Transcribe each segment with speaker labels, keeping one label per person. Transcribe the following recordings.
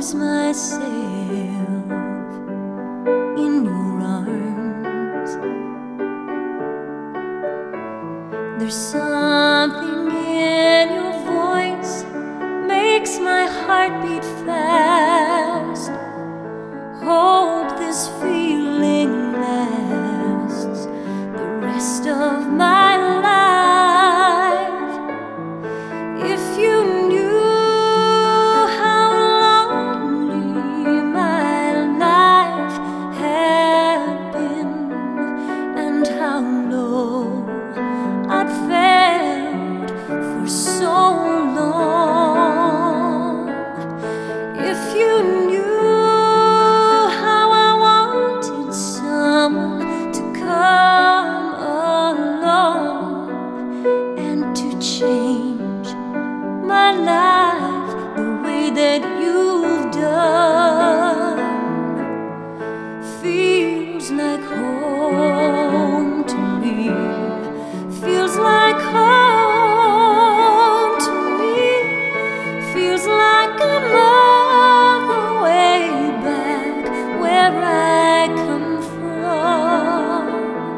Speaker 1: lose myself in your arms. There's something in your voice makes my heart beat fast. Hope this feeling lasts the rest of my life. If you knew how lonely my life had been and how low I'd felt for so long, if you knew how I wanted someone to come along and to change my life the way that you've done, feels like home to me, feels like home to me, feels like I'm all the way back where I come from,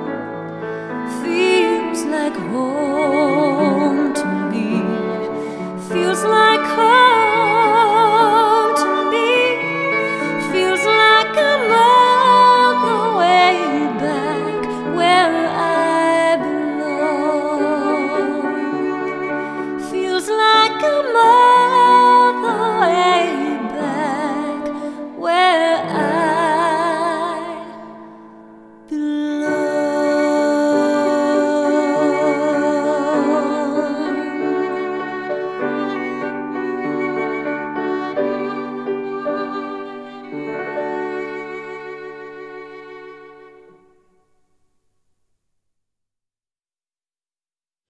Speaker 1: feels like home to me, feels like home to me, feels like I'm all the way back where I belong, feels like I'm all